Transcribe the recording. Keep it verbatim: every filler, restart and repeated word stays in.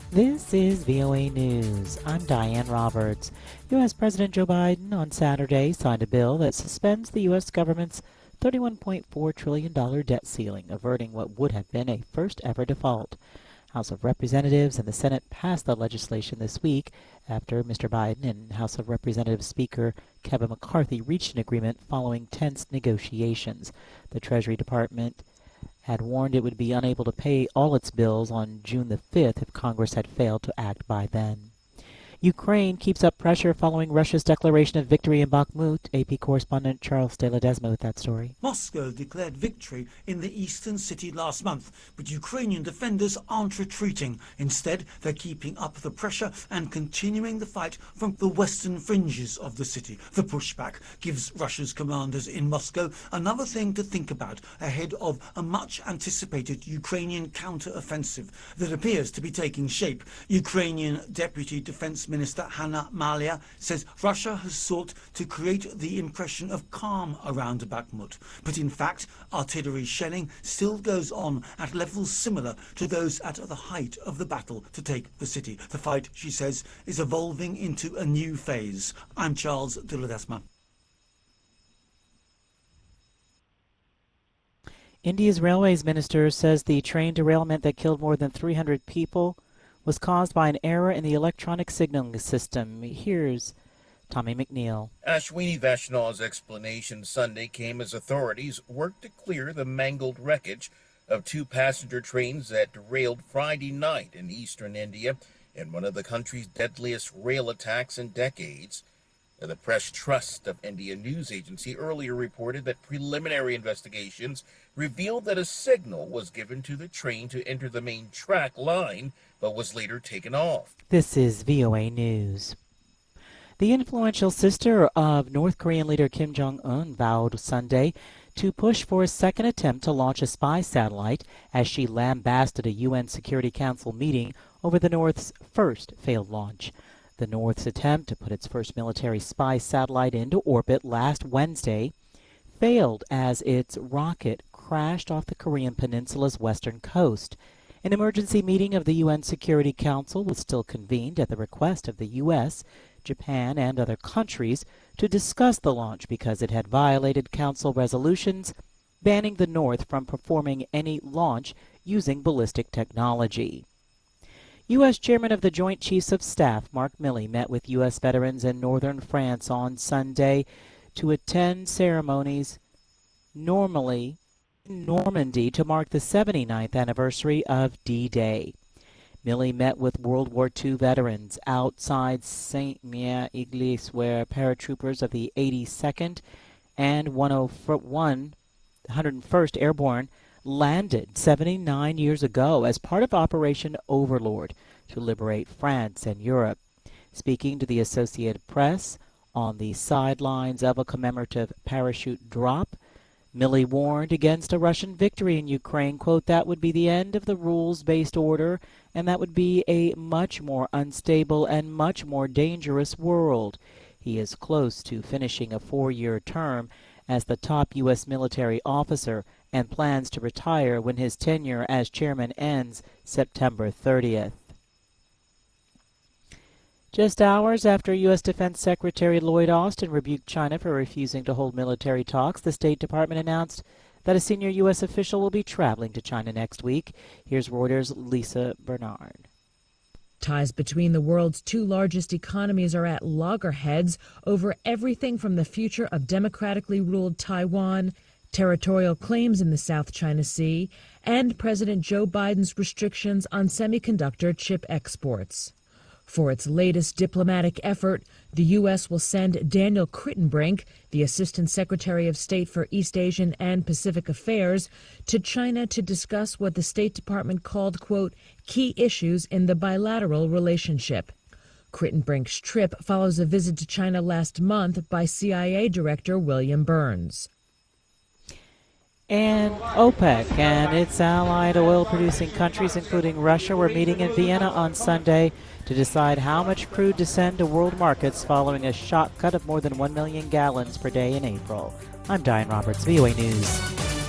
This is V O A News. I'm Diane Roberts. U S. President Joe Biden on Saturday signed a bill that suspends the U S government's thirty-one point four trillion dollars debt ceiling, averting what would have been a first-ever default. House of Representatives and the Senate passed the legislation this week after Mister Biden and House of Representatives Speaker Kevin McCarthy reached an agreement following tense negotiations. The Treasury Department had warned it would be unable to pay all its bills on June the fifth if Congress had failed to act by then. Ukraine keeps up pressure following Russia's declaration of victory in Bakhmut. A P correspondent Charles De Ledesma with that story. Moscow declared victory in the eastern city last month, but Ukrainian defenders aren't retreating. Instead, they're keeping up the pressure and continuing the fight from the western fringes of the city. The pushback gives Russia's commanders in Moscow another thing to think about ahead of a much-anticipated Ukrainian counter-offensive that appears to be taking shape. Ukrainian Deputy Defense Minister Hanna Maliar says Russia has sought to create the impression of calm around Bakhmut, but in fact artillery shelling still goes on at levels similar to those at the height of the battle to take the city. The fight, she says, is evolving into a new phase. I'm Charles De Ledesma. India's railways minister says the train derailment that killed more than three hundred people was caused by an error in the electronic signaling system. Here's Tommy McNeil. Ashwini Vaishnaw's explanation Sunday came as authorities worked to clear the mangled wreckage of two passenger trains that derailed Friday night in eastern India in one of the country's deadliest rail attacks in decades. The Press Trust of India news agency earlier reported that preliminary investigations revealed that a signal was given to the train to enter the main track line, but was later taken off. This is V O A News. The influential sister of North Korean leader Kim Jong-un vowed Sunday to push for a second attempt to launch a spy satellite as she lambasted a U N Security Council meeting over the North's first failed launch. The North's attempt to put its first military spy satellite into orbit last Wednesday failed as its rocket crashed off the Korean peninsula's western coast. An emergency meeting of the U N Security Council was still convened at the request of the U S, Japan, and other countries to discuss the launch because it had violated Council resolutions banning the North from performing any launch using ballistic technology. U S. Chairman of the Joint Chiefs of Staff, Mark Milley, met with U S veterans in northern France on Sunday to attend ceremonies normally in Normandy to mark the seventy-ninth anniversary of D-Day. Milley met with World War Two veterans outside Saint-Mère-Église, where paratroopers of the eighty-second and one hundred first Airborne landed seventy-nine years ago as part of Operation Overlord to liberate France and Europe. Speaking to the Associated Press on the sidelines of a commemorative parachute drop, Milley warned against a Russian victory in Ukraine. Quote, that would be the end of the rules-based order, and that would be a much more unstable and much more dangerous world. He is close to finishing a four-year term as the top U S military officer and plans to retire when his tenure as chairman ends September thirtieth. Just hours after U S. Defense Secretary Lloyd Austin rebuked China for refusing to hold military talks, the State Department announced that a senior U S official will be traveling to China next week. Here's Reuters' Lisa Bernard. Ties between the world's two largest economies are at loggerheads over everything from the future of democratically ruled Taiwan, territorial claims in the South China Sea, and President Joe Biden's restrictions on semiconductor chip exports. For its latest diplomatic effort, the U S will send Daniel Kritenbrink, the Assistant Secretary of State for East Asian and Pacific Affairs, to China to discuss what the State Department called, quote, key issues in the bilateral relationship. Kritenbrink's trip follows a visit to China last month by C I A Director William Burns. And OPEC and its allied oil-producing countries, including Russia, were meeting in Vienna on Sunday to decide how much crude to send to world markets following a shock cut of more than one million gallons per day in April. I'm Diane Roberts, V O A News.